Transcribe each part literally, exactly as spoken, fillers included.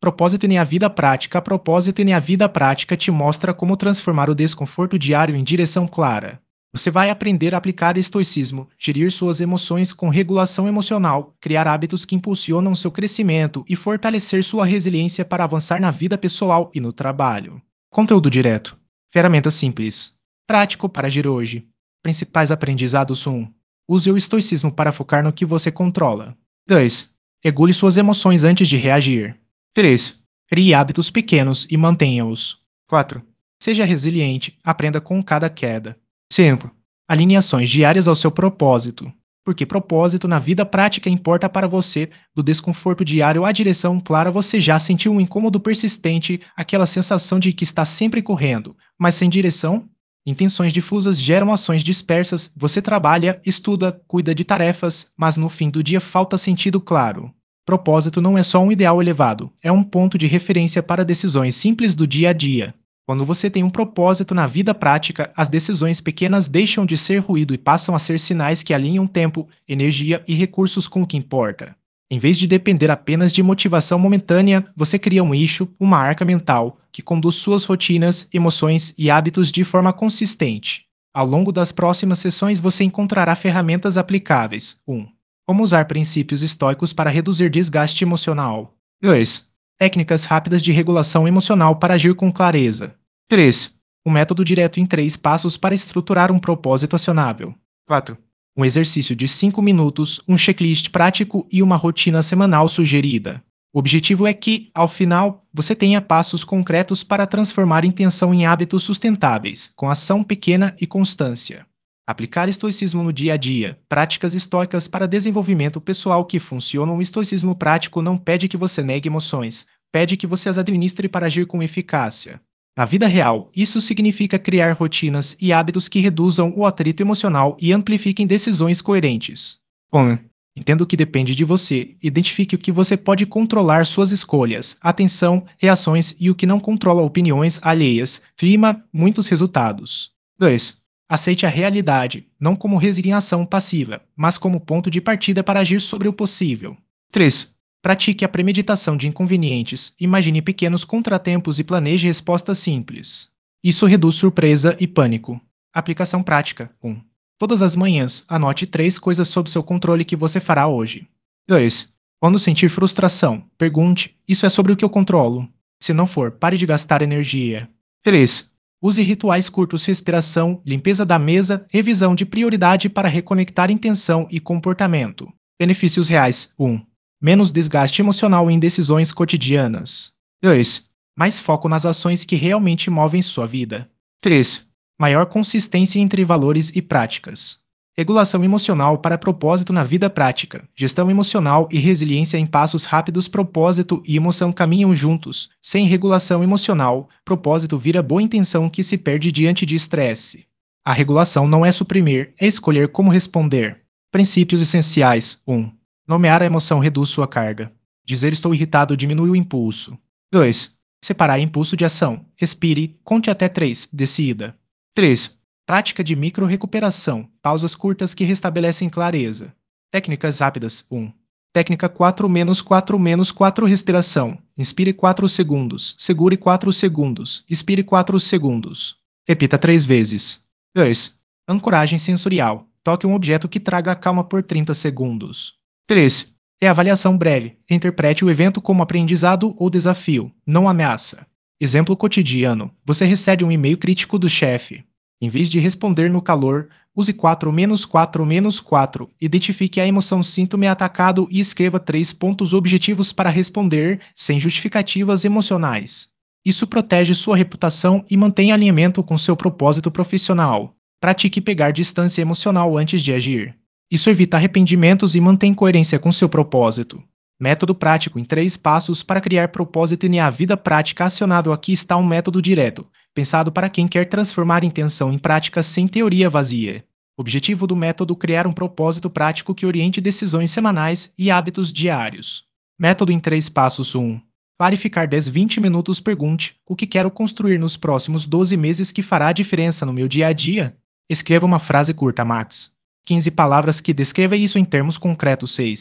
Propósito em a vida prática. Propósito em a vida prática te mostra como transformar o desconforto diário em direção clara. Você vai aprender a aplicar estoicismo, gerir suas emoções com regulação emocional, criar hábitos que impulsionam seu crescimento e fortalecer sua resiliência para avançar na vida pessoal e no trabalho. Conteúdo direto. Ferramentas simples. Prático para agir hoje. Principais aprendizados: um. Use o estoicismo para focar no que você controla. dois. Regule suas emoções antes de reagir. três. Crie hábitos pequenos e mantenha-os. quatro. Seja resiliente, aprenda com cada queda. cinco. Alinhe ações diárias ao seu propósito. Porque propósito na vida prática importa para você, do desconforto diário à direção clara. Você já sentiu um incômodo persistente, aquela sensação de que está sempre correndo, mas sem direção? Intenções difusas geram ações dispersas. Você trabalha, estuda, cuida de tarefas, mas no fim do dia falta sentido claro. Propósito não é só um ideal elevado, é um ponto de referência para decisões simples do dia a dia. Quando você tem um propósito na vida prática, as decisões pequenas deixam de ser ruído e passam a ser sinais que alinham tempo, energia e recursos com o que importa. Em vez de depender apenas de motivação momentânea, você cria um eixo, uma arca mental, que conduz suas rotinas, emoções e hábitos de forma consistente. Ao longo das próximas sessões você encontrará ferramentas aplicáveis. um. Como usar princípios estoicos para reduzir desgaste emocional. dois. Técnicas rápidas de regulação emocional para agir com clareza. três. Um método direto em três passos para estruturar um propósito acionável. quatro. Um exercício de cinco minutos, um checklist prático e uma rotina semanal sugerida. O objetivo é que, ao final, você tenha passos concretos para transformar intenção em hábitos sustentáveis, com ação pequena e constância. Aplicar estoicismo no dia a dia. Práticas estoicas para desenvolvimento pessoal que funcionam. O estoicismo prático não pede que você negue emoções, pede que você as administre para agir com eficácia. Na vida real, isso significa criar rotinas e hábitos que reduzam o atrito emocional e amplifiquem decisões coerentes. um. Entenda o que depende de você, identifique o que você pode controlar, suas escolhas, atenção, reações e o que não controla, opiniões alheias, firma muitos resultados. dois. Aceite a realidade, não como resignação passiva, mas como ponto de partida para agir sobre o possível. três. Pratique a premeditação de inconvenientes, imagine pequenos contratempos e planeje respostas simples. Isso reduz surpresa e pânico. Aplicação prática. um. Todas as manhãs, anote três coisas sob seu controle que você fará hoje. dois. Quando sentir frustração, pergunte: isso é sobre o que eu controlo? Se não for, pare de gastar energia. três. Use rituais curtos: respiração, limpeza da mesa, revisão de prioridade para reconectar intenção e comportamento. Benefícios reais. um. Menos desgaste emocional em decisões cotidianas. dois. Mais foco nas ações que realmente movem sua vida. três. Maior consistência entre valores e práticas. Regulação emocional para propósito na vida prática. Gestão emocional e resiliência em passos rápidos. Propósito e emoção caminham juntos. Sem regulação emocional, propósito vira boa intenção que se perde diante de estresse. A regulação não é suprimir, é escolher como responder. Princípios essenciais. um. Nomear a emoção reduz sua carga. Dizer estou irritado diminui o impulso. dois. Separar impulso de ação. Respire, conte até três, decida. três. Prática de micro-recuperação. Pausas curtas que restabelecem clareza. Técnicas rápidas. um. Técnica quatro menos quatro menos quatro. Respiração. Inspire quatro segundos. Segure quatro segundos. Expire quatro segundos. Repita três vezes. dois. Ancoragem sensorial. Toque um objeto que traga a calma por trinta segundos. três. É avaliação breve. Interprete o evento como aprendizado ou desafio, não ameaça. Exemplo cotidiano. Você recebe um e-mail crítico do chefe. Em vez de responder no calor, use quatro menos quatro menos quatro. Identifique a emoção: sinto-me atacado e escreva três pontos objetivos para responder, sem justificativas emocionais. Isso protege sua reputação e mantém alinhamento com seu propósito profissional. Pratique pegar distância emocional antes de agir. Isso evita arrependimentos e mantém coerência com seu propósito. Método prático em três passos para criar propósito em a vida prática acionável. Aqui está um método direto, pensado para quem quer transformar intenção em prática sem teoria vazia. Objetivo do método: criar um propósito prático que oriente decisões semanais e hábitos diários. Método em três passos. um. Clarificar dez a vinte minutos. Pergunte: o que quero construir nos próximos doze meses que fará a diferença no meu dia a dia? Escreva uma frase curta, max quinze palavras, que descreva isso em termos concretos. seis.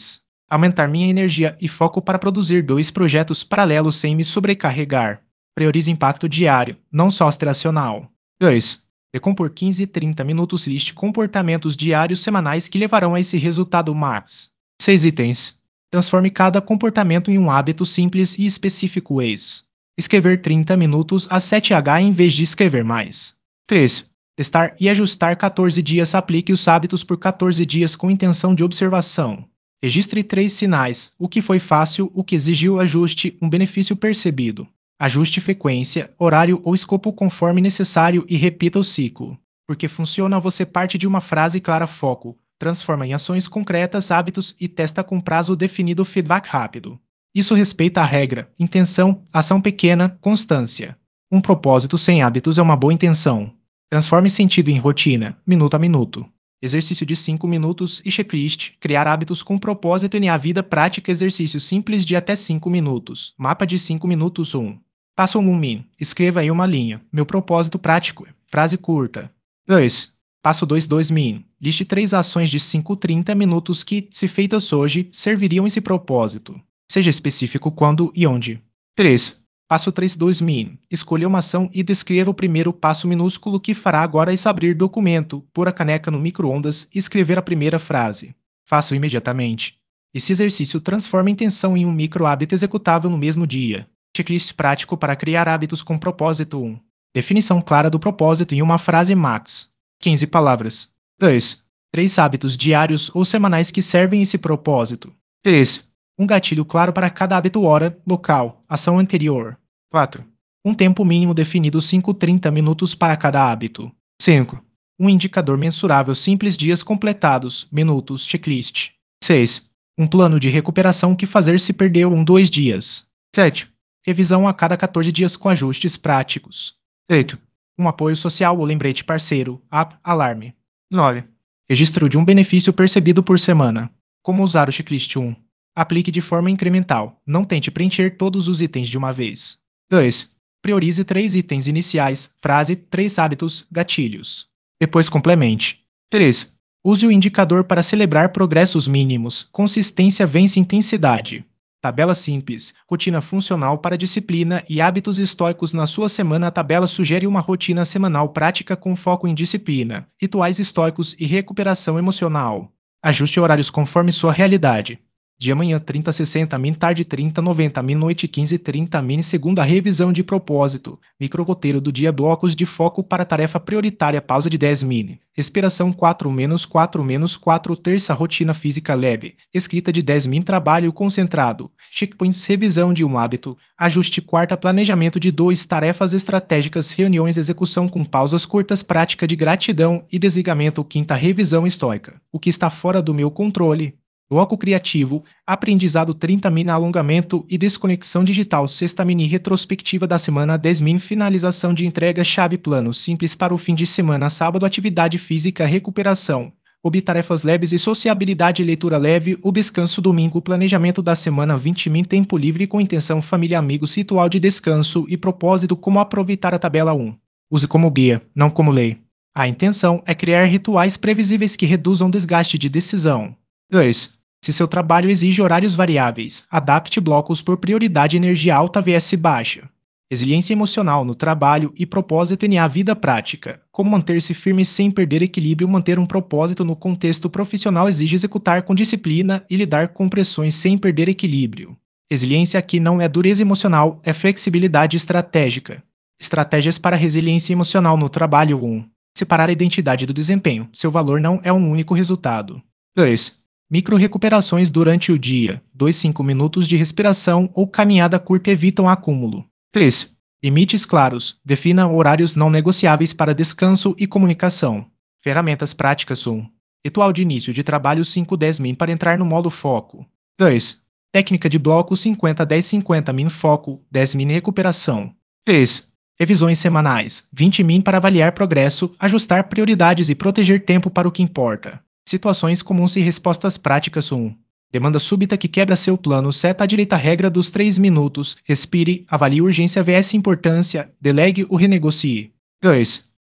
Aumentar minha energia e foco para produzir dois projetos paralelos sem me sobrecarregar. Priorize impacto diário, não só aspiracional. dois. Decompor quinze e trinta minutos. Liste comportamentos diários semanais que levarão a esse resultado max. seis itens. Transforme cada comportamento em um hábito simples e específico. Eis. Escrever trinta minutos a sete horas em vez de escrever mais. três. Testar e ajustar quatorze dias. Aplique os hábitos por quatorze dias com intenção de observação. Registre três sinais: o que foi fácil, o que exigiu ajuste, um benefício percebido. Ajuste frequência, horário ou escopo conforme necessário e repita o ciclo. Porque funciona, você parte de uma frase clara: foco, transforma em ações concretas, hábitos e testa com prazo definido. Feedback rápido. Isso respeita a regra: intenção, ação pequena, constância. Um propósito sem hábitos é uma boa intenção. Transforme sentido em rotina, minuto a minuto. Exercício de cinco minutos e checklist. Criar hábitos com propósito em a vida prática. Exercício simples de até cinco minutos. Mapa de cinco minutos. um. Passo um. Min. Escreva aí uma linha. Meu propósito prático. Frase curta. dois. Passo dois. dois. Min. Liste três ações de cinco a trinta minutos que, se feitas hoje, serviriam esse propósito. Seja específico quando e onde. três. Passo três. dois. Min. Escolha uma ação e descreva o primeiro passo minúsculo que fará agora. Isso: abrir documento, pôr a caneca no micro-ondas e escrever a primeira frase. Faça-o imediatamente. Esse exercício transforma a intenção em um micro-hábito executável no mesmo dia. Checklist prático para criar hábitos com propósito. um. Definição clara do propósito em uma frase max. quinze palavras. dois. Três hábitos diários ou semanais que servem esse propósito. três. Um gatilho claro para cada hábito: hora, local, ação anterior. quatro. Um tempo mínimo definido: cinco a trinta minutos para cada hábito. cinco. Um indicador mensurável simples: dias completados, minutos, checklist. seis. Um plano de recuperação: que fazer se perdeu um dois dias. sete. Revisão a cada quatorze dias com ajustes práticos. oito. Um apoio social ou lembrete parceiro, app, alarme. nove. Registro de um benefício percebido por semana. Como usar o checklist? um. Aplique de forma incremental. Não tente preencher todos os itens de uma vez. dois. Priorize três itens iniciais, frase, três hábitos, gatilhos. Depois complemente. três. Use o indicador para celebrar progressos mínimos. Consistência vence intensidade. Tabela simples, rotina funcional para disciplina e hábitos estoicos na sua semana. A tabela sugere uma rotina semanal prática com foco em disciplina, rituais estoicos e recuperação emocional. Ajuste horários conforme sua realidade. Dia manhã trinta a sessenta min, tarde trinta a noventa min, noite quinze a trinta min. Segunda, revisão de propósito. Micro-roteiro do dia, blocos de foco para tarefa prioritária, pausa de dez min. Respiração quatro menos quatro menos quatro. Terça, rotina física leve. Escrita de dez min, trabalho concentrado. Checkpoints, revisão de um hábito. Ajuste quarta, planejamento de dois, tarefas estratégicas, reuniões, execução com pausas curtas, prática de gratidão e desligamento. Quinta, revisão estoica. O que está fora do meu controle. Bloco criativo, aprendizado trinta min, alongamento e desconexão digital. Sexta mini, retrospectiva da semana dez min, finalização de entrega, chave, plano simples para o fim de semana. Sábado, atividade física, recuperação, hobby, tarefas leves e sociabilidade, leitura leve. O descanso, domingo, planejamento da semana vinte min, tempo livre com intenção, família, amigos, ritual de descanso e propósito. Como aproveitar a tabela um. Use como guia, não como lei. A intenção é criar rituais previsíveis que reduzam desgaste de decisão. dois. Se seu trabalho exige horários variáveis, adapte blocos por prioridade: energia alta vs baixa. Resiliência emocional no trabalho e propósito em a vida prática. Como manter-se firme sem perder equilíbrio? Manter um propósito no contexto profissional exige executar com disciplina e lidar com pressões sem perder equilíbrio. Resiliência aqui não é dureza emocional, é flexibilidade estratégica. Estratégias para resiliência emocional no trabalho. um. Separar a identidade do desempenho. Seu valor não é um único resultado. dois. Micro-recuperações durante o dia. dois a cinco minutos de respiração ou caminhada curta evitam acúmulo. três. Limites claros. Defina horários não negociáveis para descanso e comunicação. Ferramentas práticas. um. Ritual de início de trabalho cinco a dez min para entrar no modo foco. dois. Técnica de bloco cinquenta a dez cinquenta min foco, dez min recuperação. três. Revisões semanais. vinte min para avaliar progresso, ajustar prioridades e proteger tempo para o que importa. Situações comuns e respostas práticas. um. Demanda súbita que quebra seu plano. Seta à direita a regra dos três minutos. Respire, avalie urgência vs importância, delegue ou renegocie. dois.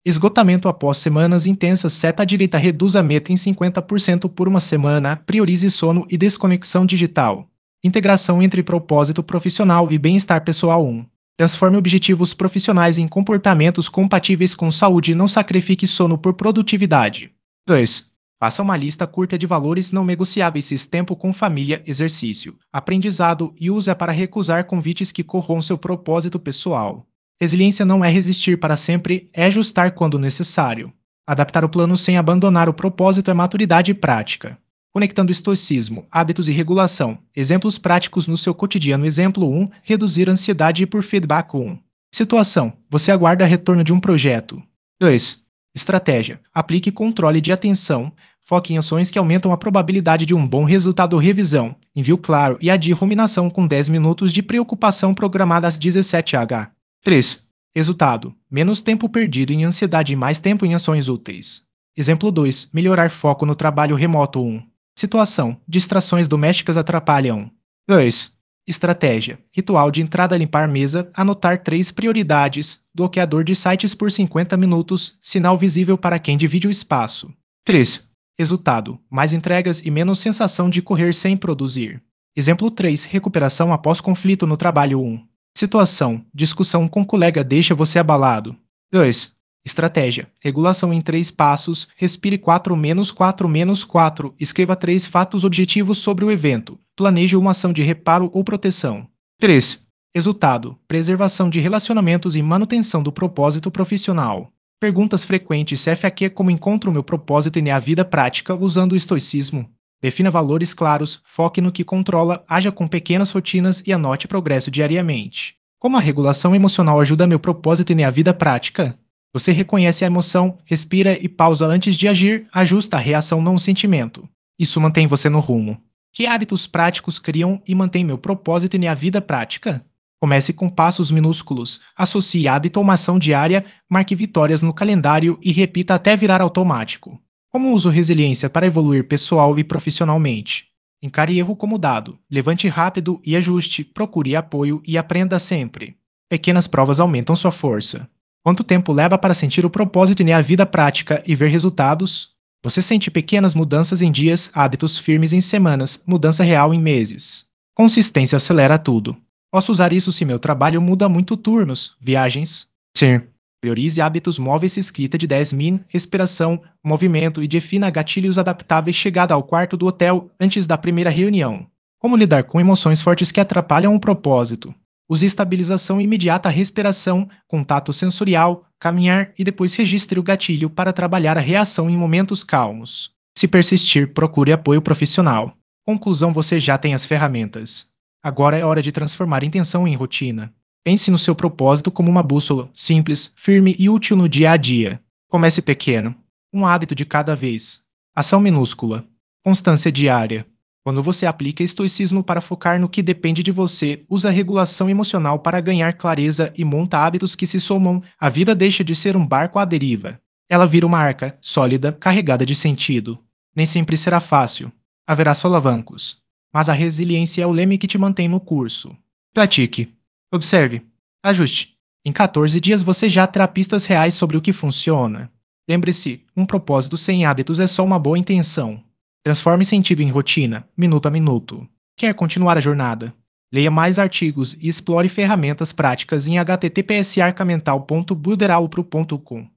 Esgotamento após semanas intensas. Seta direita reduz a meta em cinquenta por cento por uma semana. Priorize sono e desconexão digital. Integração entre propósito profissional e bem-estar pessoal. um. Transforme objetivos profissionais em comportamentos compatíveis com saúde. Não sacrifique sono por produtividade. dois. Faça uma lista curta de valores não negociáveis: tempo com família, exercício, aprendizado, e use-a para recusar convites que corroam seu propósito pessoal. Resiliência não é resistir para sempre, é ajustar quando necessário. Adaptar o plano sem abandonar o propósito é maturidade prática. Conectando estoicismo, hábitos e regulação. Exemplos práticos no seu cotidiano. Exemplo um. Reduzir ansiedade por feedback. um. Situação: você aguarda retorno de um projeto. dois. Estratégia: aplique controle de atenção. Foque em ações que aumentam a probabilidade de um bom resultado. Revisão: envio claro e adie ruminação com dez minutos de preocupação programada às dezessete horas. três. Resultado: menos tempo perdido em ansiedade e mais tempo em ações úteis. Exemplo dois. Melhorar foco no trabalho remoto. um. Situação: distrações domésticas atrapalham. dois. Estratégia: ritual de entrada: limpar mesa, anotar três prioridades, bloqueador de sites por cinquenta minutos, sinal visível para quem divide o espaço. três. Resultado: mais entregas e menos sensação de correr sem produzir. Exemplo três. Recuperação após conflito no trabalho. um. Situação: discussão com colega deixa você abalado. dois. Estratégia: regulação em três passos. Respire quatro menos quatro menos quatro. Escreva três fatos objetivos sobre o evento. Planeje uma ação de reparo ou proteção. três. Resultado: preservação de relacionamentos e manutenção do propósito profissional. Perguntas frequentes. F A Q: como encontro meu propósito em minha vida prática usando o estoicismo? Defina valores claros, foque no que controla, haja com pequenas rotinas e anote progresso diariamente. Como a regulação emocional ajuda meu propósito em minha vida prática? Você reconhece a emoção, respira e pausa antes de agir, ajusta a reação não o sentimento. Isso mantém você no rumo. Que hábitos práticos criam e mantêm meu propósito em minha vida prática? Comece com passos minúsculos, associe hábito a uma ação diária, marque vitórias no calendário e repita até virar automático. Como uso resiliência para evoluir pessoal e profissionalmente? Encare erro como dado, levante rápido e ajuste, procure apoio e aprenda sempre. Pequenas provas aumentam sua força. Quanto tempo leva para sentir o propósito em minha vida prática e ver resultados? Você sente pequenas mudanças em dias, hábitos firmes em semanas, mudança real em meses. Consistência acelera tudo. Posso usar isso se meu trabalho muda muito: turnos, viagens? Sim. Priorize hábitos móveis: escrita de dez min, respiração, movimento e defina gatilhos adaptáveis: chegada ao quarto do hotel antes da primeira reunião. Como lidar com emoções fortes que atrapalham o propósito? Use estabilização imediata: respiração, contato sensorial, caminhar e depois registre o gatilho para trabalhar a reação em momentos calmos. Se persistir, procure apoio profissional. Conclusão: você já tem as ferramentas. Agora é hora de transformar intenção em rotina. Pense no seu propósito como uma bússola, simples, firme e útil no dia a dia. Comece pequeno. Um hábito de cada vez. Ação minúscula. Constância diária. Quando você aplica estoicismo para focar no que depende de você, usa a regulação emocional para ganhar clareza e monta hábitos que se somam, a vida deixa de ser um barco à deriva. Ela vira uma arca, sólida, carregada de sentido. Nem sempre será fácil. Haverá solavancos. Mas a resiliência é o leme que te mantém no curso. Pratique. Observe. Ajuste. Em quatorze dias você já terá pistas reais sobre o que funciona. Lembre-se, um propósito sem hábitos é só uma boa intenção. Transforme sentido em rotina, minuto a minuto. Quer continuar a jornada? Leia mais artigos e explore ferramentas práticas em h t t p s arcamental ponto builderalpro ponto com.